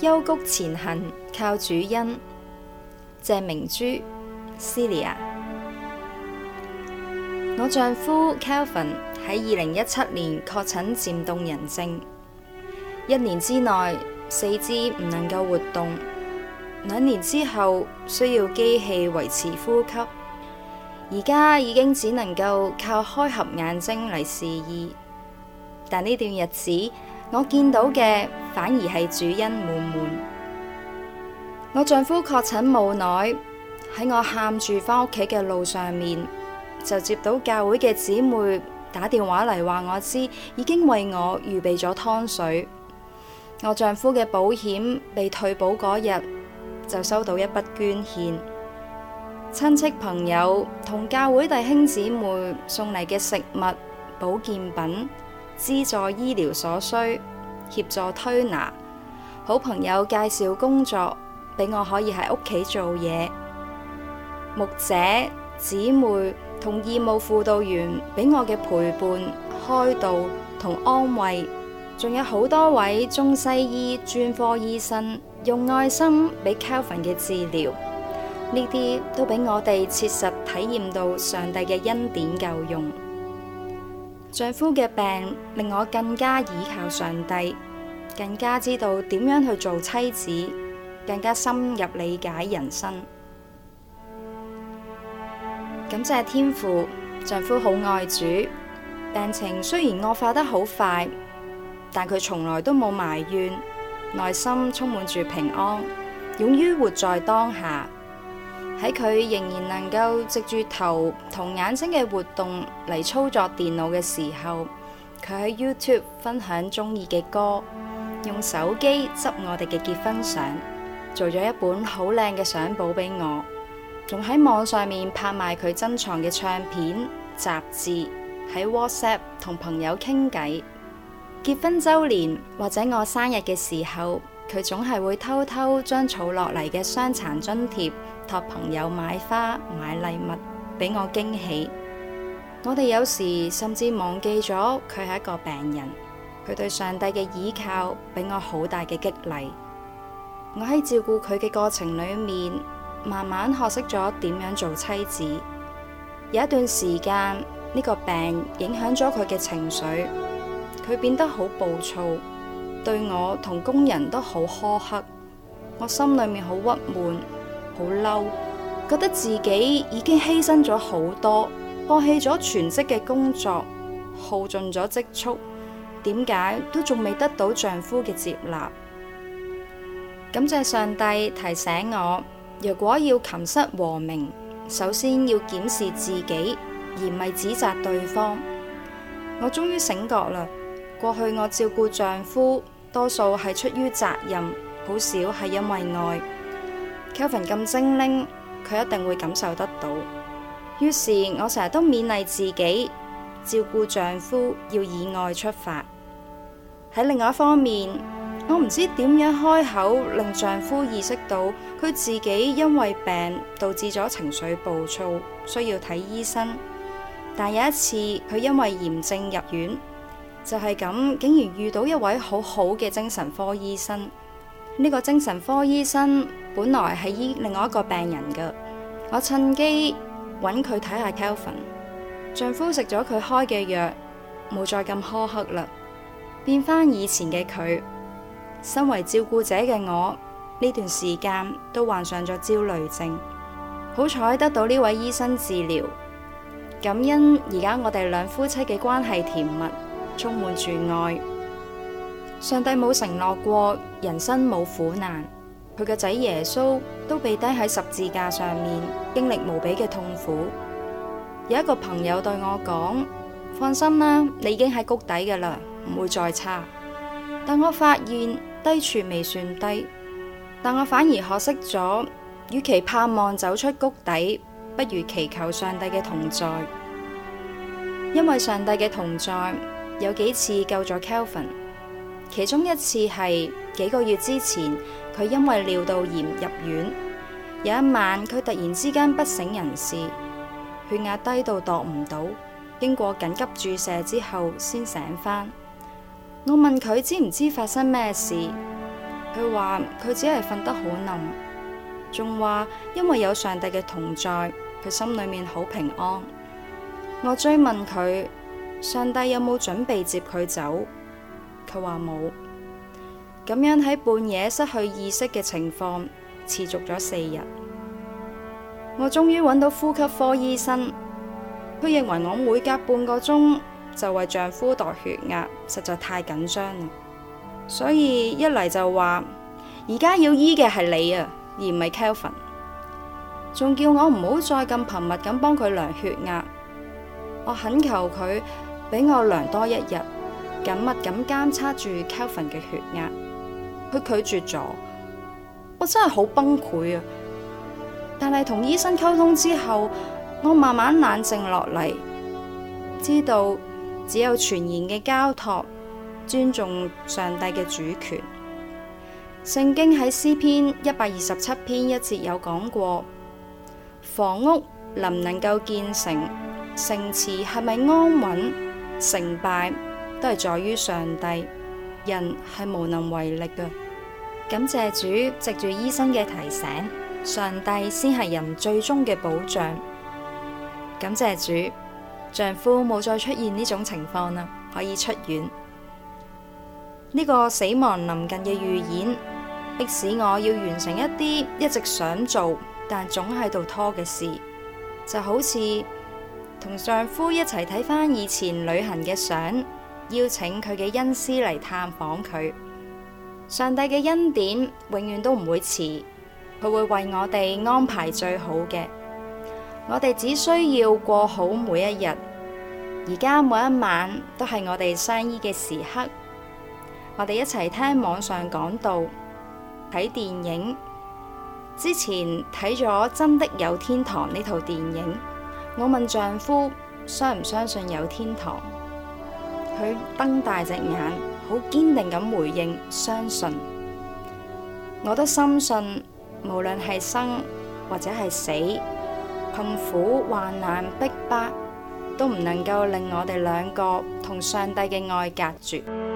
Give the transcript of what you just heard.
幽谷前行靠主恩。謝明珠 Celia。 我丈夫 Calvin 喺2017年確診漸凍人症，1年之內四肢唔能夠活動，2年之後需要機器維持呼吸，而家已經只能夠靠開合眼睛嚟示意。但呢段日子我見到嘅反而係主恩滿滿。我丈夫確診冇耐，喺我喊住返屋企嘅路上面，就接到教會嘅姊妹打電話嚟話我知，已經為我預備咗湯水。我丈夫嘅保險被退保嗰日，就收到一筆捐獻。親戚朋友同教會弟兄姊妹送嚟嘅食物、保健品、資助醫療所需、協助推拿，好朋友介紹工作俾我可以喺屋企做嘢，牧者、姊妹同義務輔導員俾我嘅陪伴、開導同安慰，仲有好多位中西醫專科醫生用愛心俾 Calvin 嘅治療，呢啲都俾我哋切實體驗到上帝嘅恩典夠用。丈夫嘅病令我更加倚靠上帝，更加知道點樣去做妻子，更加深入理解人生。感謝天父，丈夫好愛主，病情雖然惡化得好快，但佢從來都冇埋怨，內心充滿住平安，勇於活在當下。喺佢仍然能夠藉住頭同眼睛嘅活動嚟操作電腦嘅時候，佢喺 YouTube 分享中意嘅歌，用手機執我哋嘅結婚相，做咗一本好靚嘅相簿俾我，仲喺網上面拍賣佢珍藏嘅唱片、雜誌，喺 WhatsApp 同朋友傾偈。結婚週年或者我生日嘅時候，佢總係會偷偷將儲落嚟嘅傷殘津貼託朋友買花買禮物俾我驚喜。我哋有時甚至忘記咗佢係一個病人，佢對上帝嘅倚靠俾我好大嘅激勵。我喺照顧佢嘅過程裏面，慢慢學識咗點樣做妻子。有一段時間，呢個病影響咗佢嘅情緒，佢變得好暴躁，對我同工人都好苛刻。我心裏面好鬱悶，好嬲，覺得自己已經犧牲咗好多，放棄咗全職嘅工作，耗盡咗積蓄，點解都仲未得到丈夫嘅接納？感謝上帝提醒我，如果要琴瑟和鳴，首先要檢視自己，而唔係指責對方。我終於醒覺啦，過去我照顧丈夫多數係出於責任，好少係因為愛。Calvin 咁精靈，佢一定會感受得到。於是我成日都勉勵自己，照顧丈夫要以愛出發。喺另外一方面，我唔知點樣開口令丈夫意識到佢自己因為病導致咗情緒暴躁，需要睇醫生。但有一次佢因為炎症入院，就係咁，竟然遇到一位好好嘅精神科醫生。呢個精神科醫生本來係醫另外一個病人㗎，我趁機揾佢睇下 Calvin。丈夫食咗佢開嘅藥，冇再咁苛刻啦，變返以前嘅佢。身為照顧者嘅我，呢段時間都患上咗焦慮症，好彩得到呢位醫生治療。感恩而家我哋兩夫妻嘅關係甜蜜，充滿住愛。上帝冇承諾過人生冇苦難，佢個仔耶穌都被釘喺十字架上面，經歷無比嘅痛苦。有一個朋友對我講：放心啦，你已經喺谷底㗎啦，唔會再差。但我發現低處未算低，但我反而學識咗，與其盼望走出谷底，不如祈求上帝嘅同在。因為上帝嘅同在，有幾次救咗 Calvin。其中一次係幾個月之前，佢因為尿道炎入院。有一晚，佢突然之間不省人事，血壓低到度唔到，經過緊急注射之後先醒返。我問佢知唔知發生咩事， 佢話佢只係瞓得好冧，仲話因為有上帝嘅同在，佢心裏面好平安。我追問佢，上帝有冇準備接佢走？佢話冇。咁樣喺半夜失去意識嘅情況持續咗4日。我終於揾到呼吸科醫生，佢認為我每隔半個鐘就為丈夫度血壓，實在太緊張啦，所以一嚟就話而家要醫嘅係你啊，而唔係 Kelvin， 仲叫我唔好再咁頻密咁幫佢量血壓。我懇求佢俾我量多1日，緊密咁監測住 Kelvin 嘅血壓，佢拒絕咗。我真係好崩潰啊！但係同醫生溝通之後，我慢慢冷靜落嚟，知道只有全然嘅交託，尊重上帝嘅主權。聖經喺詩篇127篇1節有講過，房屋能唔能夠建成，城池係咪安穩，成敗都係在於上帝，人係無能為力嘅。感謝主藉住醫生嘅提醒，上帝先係人最終嘅保障。感謝主，丈夫冇再出現呢種情況啦，可以出院。呢個死亡臨近嘅預演，迫使我要完成一啲一直想做但總喺度拖嘅事，就好似同丈夫一齊睇返以前旅行嘅相，邀請佢嘅恩師嚟探訪佢。上帝嘅恩典永遠都唔會遲，佢會為我哋安排最好嘅。我哋只需要過好每一日，而家每一晚都係我哋相依嘅時刻。我哋一齊聽網上講道，睇電影。之前睇咗《真的有天堂》呢套電影，我問丈夫相唔相信有天堂，佢瞪大隻眼，好堅定咁回應相信。我都深信，無論係生或者係死，困苦、患難、逼迫，都唔能夠令我哋兩個同上帝嘅愛隔絕。